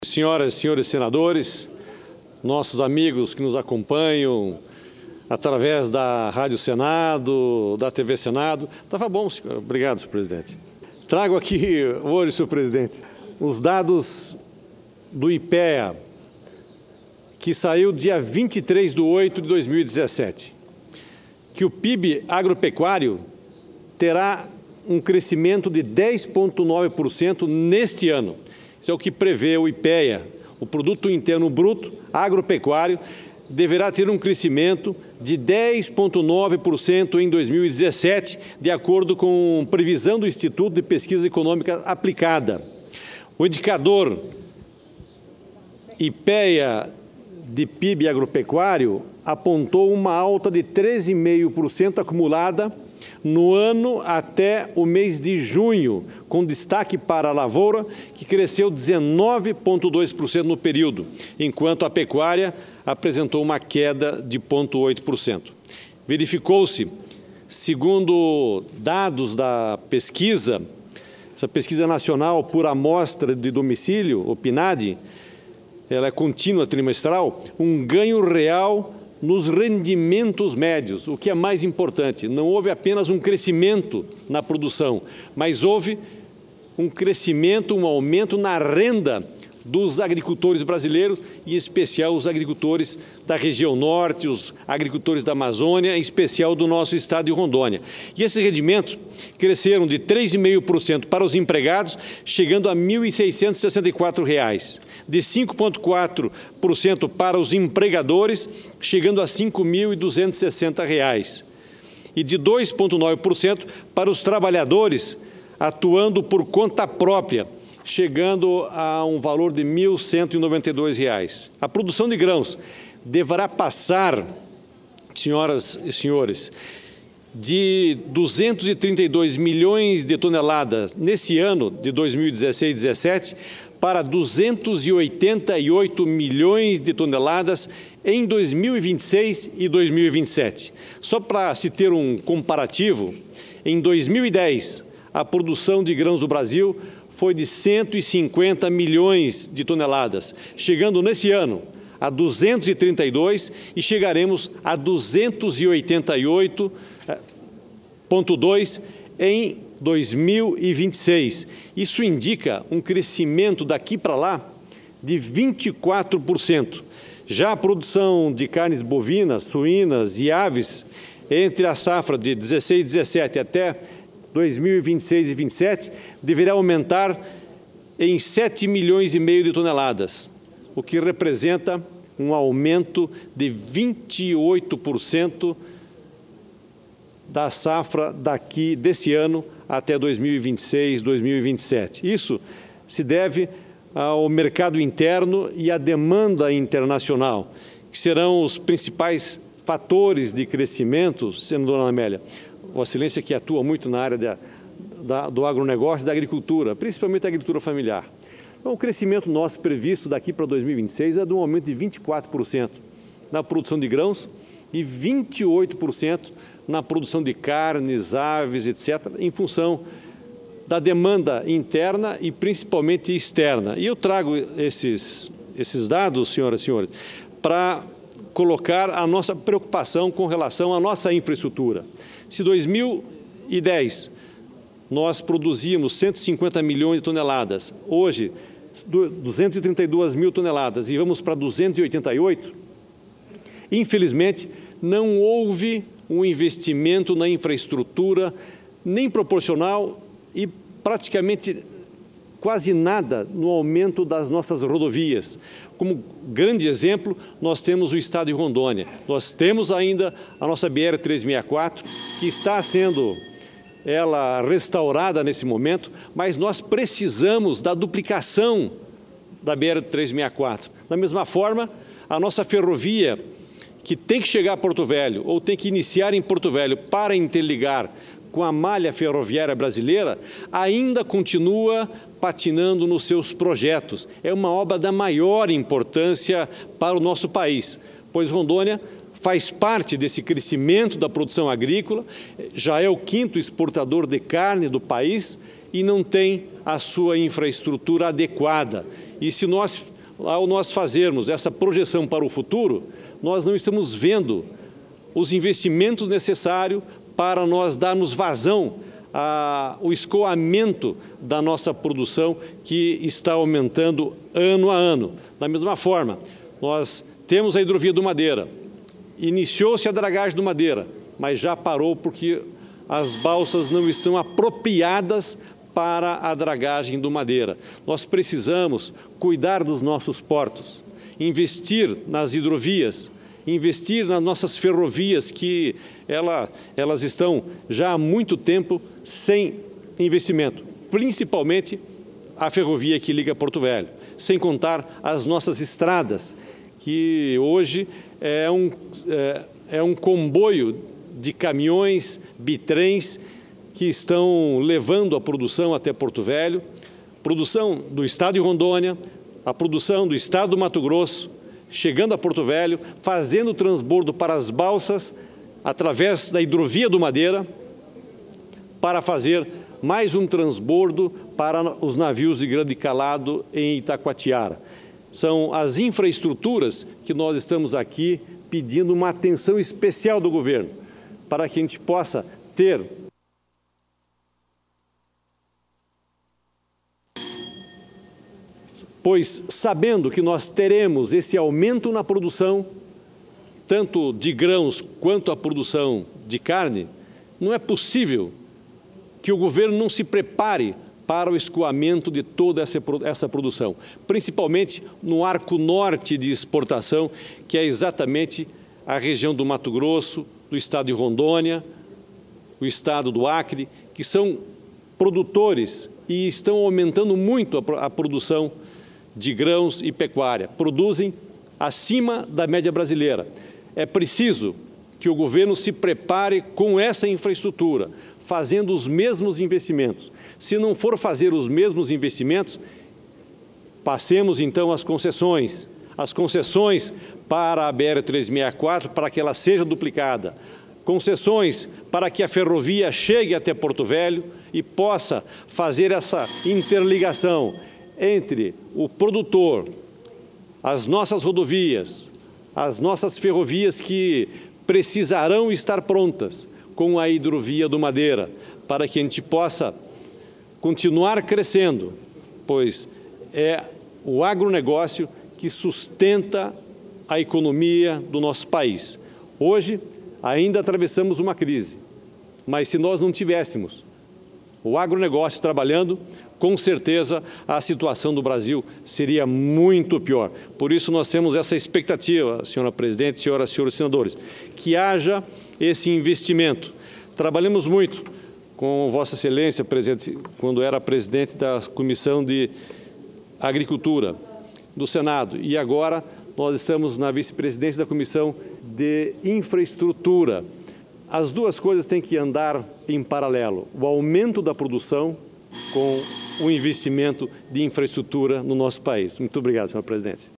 Senhoras e senhores senadores, nossos amigos que nos acompanham através da Rádio Senado, da TV Senado. Estava bom, senhor. Obrigado, senhor presidente. Trago aqui hoje, senhor presidente, os dados do IPEA, que saiu dia 23/8/2017, que o PIB agropecuário terá um crescimento de 10,9% neste ano. Isso é o que prevê o IPEA. O Produto Interno Bruto agropecuário deverá ter um crescimento de 10,9% em 2017, de acordo com previsão do Instituto de Pesquisa Econômica Aplicada. O indicador IPEA de PIB agropecuário apontou uma alta de 13,5% acumulada no ano até o mês de junho, com destaque para a lavoura, que cresceu 19,2% no período, enquanto a pecuária apresentou uma queda de 0,8%. Verificou-se, segundo dados da pesquisa, essa pesquisa nacional por amostra de domicílio, o PNAD, ela é contínua trimestral, um ganho real nos rendimentos médios, o que é mais importante. Não houve apenas um crescimento na produção, mas houve um crescimento, um aumento na renda dos agricultores brasileiros, e em especial os agricultores da região norte, os agricultores da Amazônia, em especial do nosso estado de Rondônia. E esses rendimentos cresceram de 3,5% para os empregados, chegando a R$ 1.664, de 5,4% para os empregadores, chegando a R$ 5.260, e de 2,9% para os trabalhadores atuando por conta própria, chegando a um valor de R$ 1.192. A produção de grãos deverá passar, senhoras e senhores, de 232 milhões de toneladas nesse ano de 2016-17 para 288 milhões de toneladas em 2026 e 2027. Só para se ter um comparativo, em 2010, a produção de grãos do Brasil foi de 150 milhões de toneladas, chegando nesse ano a 232 e chegaremos a 288,2 em 2026. Isso indica um crescimento daqui para lá de 24%. Já a produção de carnes bovinas, suínas e aves, entre a safra de 16 e 17 até 2026 e 27, deverá aumentar em 7,5 milhões de toneladas, o que representa um aumento de 28% da safra desse ano até 2026, 2027. Isso se deve ao mercado interno e à demanda internacional, que serão os principais fatores de crescimento, senadora Amélia. Vossa Excelência que atua muito na área do agronegócio e da agricultura, principalmente da agricultura familiar. Então, o crescimento nosso previsto daqui para 2026 é de um aumento de 24% na produção de grãos e 28% na produção de carnes, aves, etc., em função da demanda interna e principalmente externa. E eu trago esses dados, senhoras e senhores, para colocar a nossa preocupação com relação à nossa infraestrutura. Se em 2010 nós produzíamos 150 milhões de toneladas, hoje 232 mil toneladas e vamos para 288, infelizmente não houve um investimento na infraestrutura nem proporcional e praticamente quase nada no aumento das nossas rodovias. Como grande exemplo, nós temos o estado de Rondônia. Nós temos ainda a nossa BR-364, que está sendo restaurada nesse momento, mas nós precisamos da duplicação da BR-364. Da mesma forma, a nossa ferrovia, que tem que chegar a Porto Velho, ou tem que iniciar em Porto Velho para interligar com a malha ferroviária brasileira, ainda continua patinando nos seus projetos. É uma obra da maior importância para o nosso país, pois Rondônia faz parte desse crescimento da produção agrícola, já é o 5º exportador de carne do país e não tem a sua infraestrutura adequada. E se nós ao nós fazermos essa projeção para o futuro, nós não estamos vendo os investimentos necessários para nós darmos vazão ao escoamento da nossa produção, que está aumentando ano a ano. Da mesma forma, nós temos a hidrovia do Madeira, iniciou-se a dragagem do Madeira, mas já parou porque as balsas não estão apropriadas para a dragagem do Madeira. Nós precisamos cuidar dos nossos portos, investir nas hidrovias, investir nas nossas ferrovias, que elas estão já há muito tempo sem investimento, principalmente a ferrovia que liga Porto Velho, sem contar as nossas estradas, que hoje é um comboio de caminhões, bitrens, que estão levando a produção até Porto Velho, produção do estado de Rondônia, a produção do estado do Mato Grosso, chegando a Porto Velho, fazendo o transbordo para as balsas, através da hidrovia do Madeira, para fazer mais um transbordo para os navios de grande calado em Itacoatiara. São as infraestruturas que nós estamos aqui pedindo uma atenção especial do governo, para que a gente possa ter pois, sabendo que nós teremos esse aumento na produção, tanto de grãos quanto a produção de carne, não é possível que o governo não se prepare para o escoamento de toda essa produção, principalmente no arco norte de exportação, que é exatamente a região do Mato Grosso, do estado de Rondônia, o estado do Acre, que são produtores e estão aumentando muito a produção de grãos e pecuária, produzem acima da média brasileira. É preciso que o governo se prepare com essa infraestrutura, fazendo os mesmos investimentos. Se não for fazer os mesmos investimentos, passemos então as concessões para a BR-364, para que ela seja duplicada, concessões para que a ferrovia chegue até Porto Velho e possa fazer essa interligação entre o produtor, as nossas rodovias, as nossas ferrovias que precisarão estar prontas com a hidrovia do Madeira, para que a gente possa continuar crescendo, pois é o agronegócio que sustenta a economia do nosso país. Hoje, ainda atravessamos uma crise, mas se nós não tivéssemos o agronegócio trabalhando, com certeza a situação do Brasil seria muito pior. Por isso nós temos essa expectativa, senhora presidente, senhoras e senhores senadores, que haja esse investimento. Trabalhamos muito com Vossa Excelência, presidente, quando era presidente da Comissão de Agricultura do Senado, e agora nós estamos na vice-presidência da Comissão de Infraestrutura. As duas coisas têm que andar em paralelo, o aumento da produção com o investimento de infraestrutura no nosso país. Muito obrigado, senhor presidente.